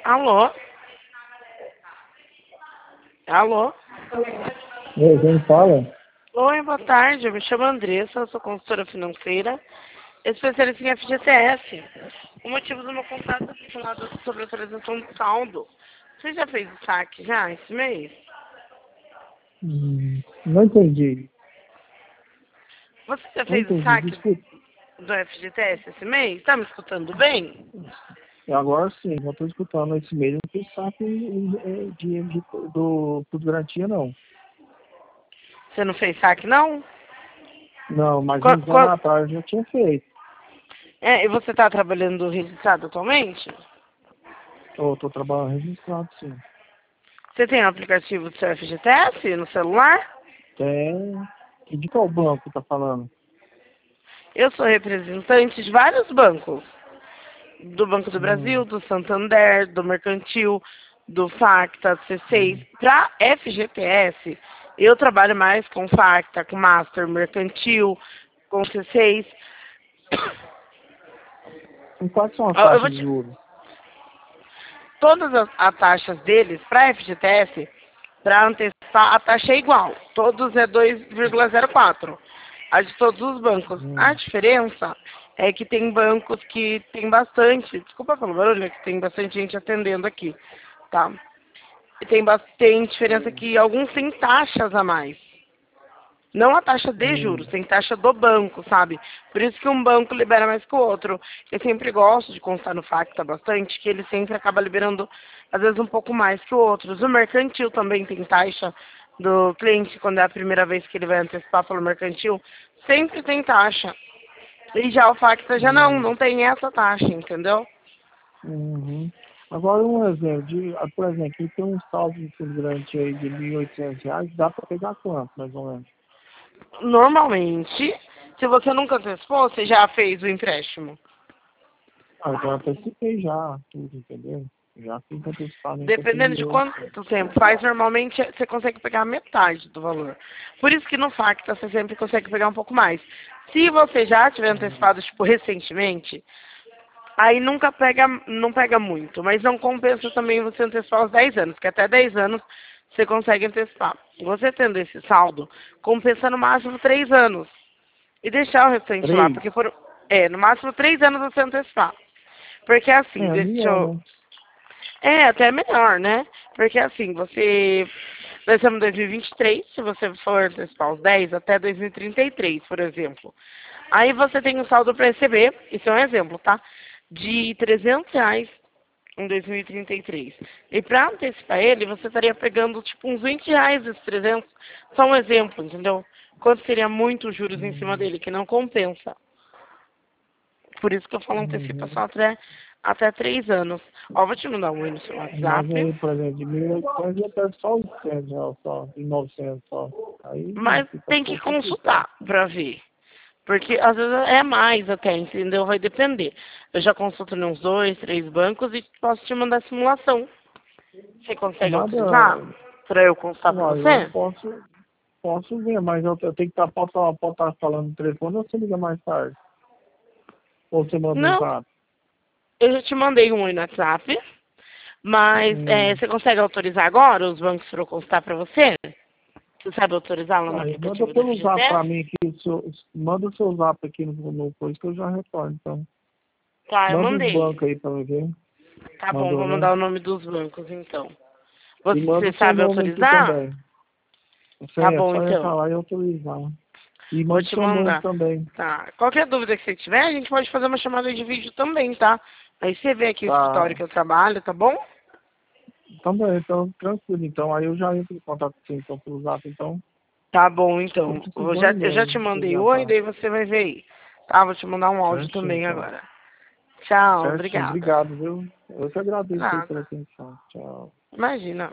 Alô? Alô? E aí, quem fala? Oi, boa tarde. Eu me chamo Andressa, eu sou consultora financeira, especialista em FGTS. O motivo do meu contato é falado sobre a atualização do saldo. Você já fez o saque já esse mês? Não entendi. Você já Não fez o entendi, saque desculpa. do FGTS esse mês? Tá me escutando bem? Agora sim, eu estou escutando esse mês. Não fiz saque dinheiro do garantia, não. Você não fez saque, não? Não, mas Qu- uns anos qu- atrás eu já tinha feito. e você está trabalhando registrado atualmente? Estou trabalhando registrado, sim. Você tem o aplicativo do seu FGTS no celular? Tem. E de qual banco tá falando? Eu sou representante de vários bancos. Do Banco do Hum, Brasil, do Santander, do Mercantil, do Facta, do C6. hum. Para FGTS, eu trabalho mais com Facta, com Master, Mercantil, com C6. E quais são as Ó, eu vou taxas de te... juros? Todas as taxas deles, para FGTS, para antecipar, a taxa é igual. Todos é 2,04. A de todos os bancos. A Hum, diferença é que tem bancos que tem bastante, desculpa pelo barulho, é que tem bastante gente atendendo aqui, tá? E tem diferença que alguns têm taxas a mais. Não a taxa de juros, hum, tem taxa do banco, sabe? Por isso que um banco libera mais que o outro. Eu sempre gosto de constar no Facta bastante, que ele sempre acaba liberando, às vezes, um pouco mais que o outro. O mercantil também tem taxa do cliente, quando é a primeira vez que ele vai antecipar pelo mercantil, sempre tem taxa. E já o Facta já não hum, tem essa taxa, entendeu? uhum. Agora um exemplo, por exemplo, aqui tem um saldo de fundo garantia aí de R$ 1.800, dá para pegar quanto, mais ou menos? Normalmente, se você nunca antecipou, você já fez o empréstimo. Ah, eu já antecipei já, tudo, entendeu? Já fiz antecipadamente aquele Dependendo de R$ 1.800. quanto tempo faz, normalmente você consegue pegar metade do valor. Por isso que no Facta você sempre consegue pegar um pouco mais. Se você já tiver Uhum. antecipado, tipo, recentemente, aí nunca pega, não pega muito. Mas não compensa também você antecipar os 10 anos, que até 10 anos você consegue antecipar. Você tendo esse saldo, compensa no máximo 3 anos. E deixar o restante lá, 3? porque no máximo 3 anos você antecipar. Porque assim, É, deixa melhor, eu, né? até melhor, né? Porque assim, nós estamos em 2023, se você for antecipar os 10 até 2033, por exemplo. Aí você tem um saldo para receber, isso é um exemplo, tá? De R$ 300 em 2033. E para antecipar ele, você estaria pegando tipo uns R$ 20 esses 300. Só um exemplo, entendeu? Quanto seria muito juros em cima Uhum. dele, que não compensa. Por isso que eu falo Uhum. antecipação até 3 anos. Ó, vou te mandar um oi no seu Mas WhatsApp. aí, por exemplo, de 1.800 eu pego só 800 reais só, de 900 só. Aí Mas fica um tem que pouco complicado. consultar pra ver. Porque às vezes é mais até, entendeu? Vai depender. Eu já consulto em uns 2, 3 bancos e posso te mandar simulação. Você consegue Nada, autorizar? Pra eu consultar pra uai, eu você? posso ver, mas eu tenho que estar, pode estar falando no telefone ou você liga mais tarde? Ou você manda um Não, zap? eu já te mandei um oi no WhatsApp. Mas Hum. você consegue autorizar agora os bancos para eu consultar pra você? Você sabe autorizar lá no Aí manda aplicativo do pelo zap pra FGTS? mim aqui, manda o seu zap aqui no coisa que eu já retorno, então. Tá, eu Manda os mandei. bancos aí pra eu ver. Tá bom, Mandou, vou né? mandar o nome dos bancos então. E manda Você o seu sabe nome aqui autorizar? também. Você Tá é bom só entrar então. lá e autorizar. E Vou manda o te seu nome mandar. também. Tá. Qualquer dúvida que você tiver, a gente pode fazer uma chamada de vídeo também, tá? Aí você vê aqui o escritório Tá. que eu trabalho, tá bom? Também, então, tranquilo. Então, aí eu já entro em contato com você, então, pelo zap, então. Tá bom Tô então. precisando Eu já te mesmo, se mandei oi, adiantar. daí você vai ver aí. Tá, vou te mandar um áudio Certinho, também então. agora. Tchau, Certinho. obrigada. Obrigado, viu? Eu que agradeço aí pela Nada. atenção. Tchau. Imagina.